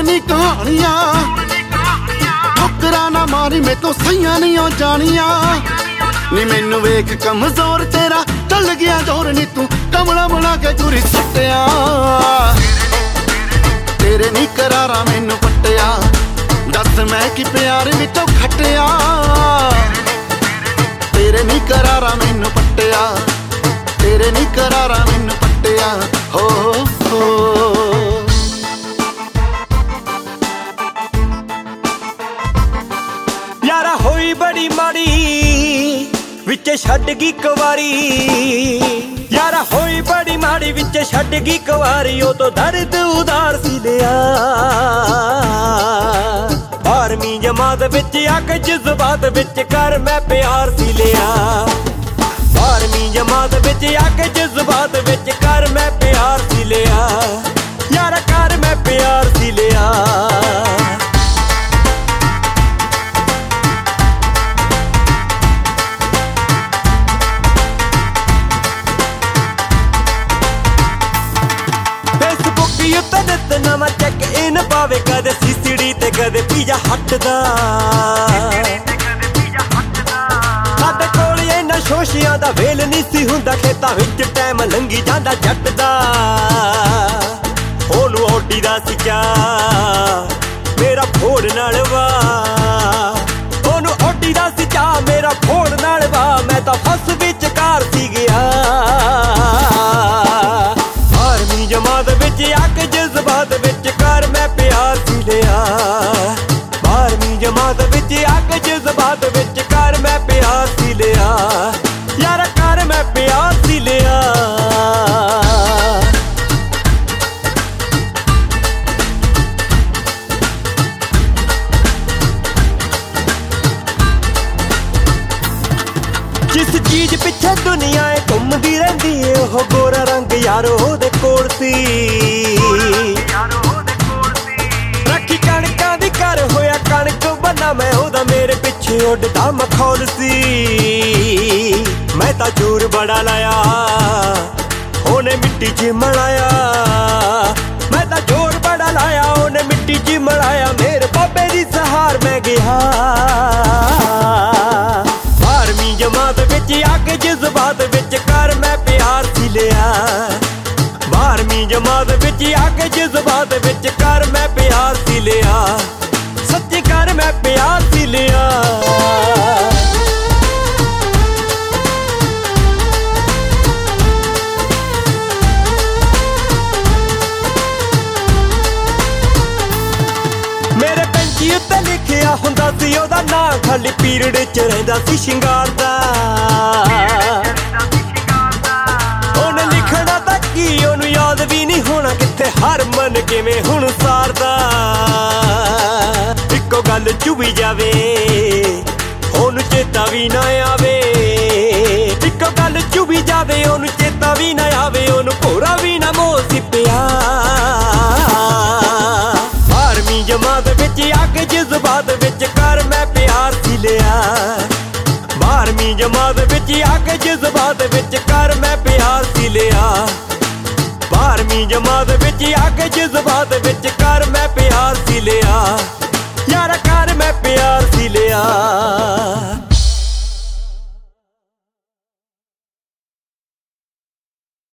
ਨੀ ਕਹਾਣੀਆਂ ਠੋਕਰਾਂ ਨਾ ਮਾਰੀ ਮੈਂ ਤੋਂ ਸਹੀਆਂ ਨਹੀਂ ਉਹ ਜਾਣੀਆਂ ਨੀ ਮੈਨੂੰ ਵੇਖ ਕਮਜ਼ੋਰ ਤੇਰਾ ਚੱਲ ਗਿਆ ਜ਼ੋਰ ਨੀ ਤੂੰ ਕਮਲਾ ਬਣਾ ਕੇ ਚੂਰੀ ਸੁੱਟਿਆ ਤੇਰੇ ਨੀ ਕਰਾਰਾਂ ਮੈਨੂੰ ਪੱਟਿਆ ਦੱਸ ਮੈਂ ਕੀ ਪਿਆਰ ਵਿੱਚੋਂ ਖੱਟਿਆ ਤੇਰੇ ਨੀ ਕਰਾਰਾਂ ਮੈਨੂੰ ਪੱਟਿਆ ਤੇਰੇ ਨੀ ਕਰਾਰਾਂ ਮੈਨੂੰ ਪੱਟਿਆ ਹੋ ਯਾਰਾ ਹੋਈ ਬੜੀ ਮਾੜੀ ਵਿੱਚ ਛੱਡ ਗਈ ਕੁਵਾਰੀ ਯਾਰਾ ਹੋਈ ਬੜੀ ਮਾੜੀ ਵਿੱਚ ਛੱਡ ਗਈ ਕੁਵਾਰੀ ਉਹ ਤੋਂ ਦਰਦ ਉਦਾਰ ਸੀ ਲਿਆ 12ਵੀਂ ਜਮਾਤ ਵਿੱਚ ਆ ਕੇ ਜਜ਼ਬਾਤ ਵਿੱਚ ਕਰ ਮੈਂ ਪਿਆਰ ਸੀ ਲਿਆ 12ਵੀਂ ਜਮਾਤ ਵਿੱਚ ਆ ਕੇ ਜਜ਼ਬਾਤ ਵਿੱਚ ਕਰ ਮੈਂ ਪਿਆਰ ਸੀ ਲਿਆ ਯਾਰਾ ਕਰ ਮੈਂ ਪਿਆਰ ਸੀ ਲਿਆ ਨਵਾਂ ਚੈੱਕ ਇਨ ਪਾਵੇ ਕਦੇ ਸੀਸੀਡੀ ਤੇ ਕਦੇ ਪੀਜ਼ਾ ਹੱਟ ਦਾ ਸਾਡੇ ਕੋਲ ਇਹਨਾਂ ਸ਼ੋਸ਼ੀਆਂ ਦਾ ਵੇਲ ਨਹੀਂ ਸੀ ਹੁੰਦਾ ਖੇਤਾਂ ਵਿੱਚ ਟਾਈਮ ਲੰਘੀ ਜਾਂਦਾ ਜੱਟ ਦਾ ਉਹਨੂੰ ਓਡੀ ਦਾ ਸੀ ਕਿਆ ਮੇਰਾ ਫੋੜ ਨਾਲ ਵਾ ਉਹਨੂੰ ਓਡੀ ਦਾ ਸੀ ਕਿਆ ਮੇਰਾ ਫੋੜ ਨਾਲ ਵਾ ਮੈਂ ਤਾਂ ਫਸ ਵਿੱਚ ਕਾਰ ਸੀ ਗਿਆ 12ਵੀਂ ਜਮਾਤ ਵਿੱਚ ਆ ਕੇ ਜਜ਼ਬਾਤ ਵਿੱਚ ਕਰ ਮੈਂ ਪਿਆਰ ਸੀ ਲਿਆ 12ਵੀਂ ਜਮਾਤ ਵਿੱਚ ਆ ਕੇ ਜਜ਼ਬਾਤ ਵਿੱਚ ਕਰ ਮੈਂ ਪਿਆਰ ਸੀ ਲਿਆ ਯਾਰ ਕਰ ਮੈਂ ਪਿਆਰ ਸੀ ਲਿਆ ਜਿਸ ਚੀਜ਼ ਪਿੱਛੇ ਦੁਨੀਆ ਏ ਘੁੰਮਦੀ ਰਹਿੰਦੀ ਏ ਉਹ ਗੋਰਾ ਰੰਗ ਯਾਰ ਉਹਦੇ ਕੋਲ ਸੀ ਰੱਖੀ ਕਣਕਾਂ ਦੀ ਘਰ ਹੋਇਆ ਕਣਕ ਬੰਨਾ ਮੈਂ ਉਹਦਾ ਮੇਰੇ ਪਿੱਛੇ ਉੱਡਦਾ ਮਖੌਲ ਸੀ ਮੈਂ ਤਾਂ ਜ਼ੋਰ ਬੜਾ ਲਾਇਆ ਉਹਨੇ ਮਿੱਟੀ 'ਚ ਮਲਾਇਆ ਮੈਂ ਤਾਂ ਜ਼ੋਰ ਬੜਾ ਲਾਇਆ ਉਹਨੇ ਮਿੱਟੀ 'ਚ ਮਲਾਇਆ ਮੇਰੇ ਬਾਬੇ ਦੀ ਸਹਾਰ ਮੈਂ ਗਿਆ 12ਵੀਂ ਜਮਾਤ ਵਿੱਚ ਆ ਕੇ ਜਜ਼ਬਾਤ ਵਿੱਚ ਕਰ ਮੈਂ ਪਿਆਰ ਸੀ ਲਿਆ 12ਵੀਂ ਜਮਾਤ ਵਿੱਚ ਆ ਕੇ ਜਜ਼ਬਾਤ ਵਿੱਚ ਕਰ ਮੈਂ ਪਿਆਰ ਸੀ ਲਿਆ ਸੱਚੀ ਕਰ ਮੈਂ ਪਿਆਰ ਸੀ ਲਿਆ ਮੇਰੇ ਪੈਂਚੀ ਉੱਤੇ ਲਿਖਿਆ ਹੁੰਦਾ ਸੀ ਉਹਦਾ ਨਾਂ ਖਾਲੀ ਪੀਰੀਅਡ 'ਚ ਰਹਿੰਦਾ ਸੀ ਸ਼ਿੰਗਾਰ ਦਾ ਉਹਨੇ ਲਿਖਣਾ ਤਾਂ ਕੀ ਉਹਨੂੰ ਯਾਦ ਵੀ ਨਹੀਂ ਹੋਣਾ ਕਿੱਥੇ ਹਰਮਨ ਕਿਵੇਂ ਹੁਣ ਸਾਰਦਾ ਇੱਕੋ ਗੱਲ ਚੁਭੀ ਜਾਵੇ ਉਹਨੂੰ ਚੇਤਾ ਵੀ ਨਾ ਆਵੇ ਇੱਕੋ ਗੱਲ ਚੁਭੀ ਜਾਵੇ ਉਹਨੂੰ ਚੇਤਾ ਵੀ ਨਾ ਆਵੇ ਉਹਨੂੰ ਭੋਰਾ ਵੀ ਨਾ ਮੋਹ ਸੀ ਪਿਆ 12ਵੀਂ ਜਮਾਤ ਵਿੱਚ ਆ ਕੇ ਜਜ਼ਬਾਤ ਵਿੱਚ ਕਰ ਮੈਂ ਪਿਆਰ ਸੀ ਲਿਆ 12ਵੀਂ ਜਮਾਤ ਵਿੱਚ ਆ ਕੇ ਜਜ਼ਬਾਤ ਵਿੱਚ ਕਰ ਮੈਂ ਪਿਆਰ ਸੀ ਲਿਆ 12ਵੀਂ ਜਮਾਤ ਵਿੱਚ ਆ ਕੇ ਜਜ਼ਬਾਤ ਵਿੱਚ ਕਰ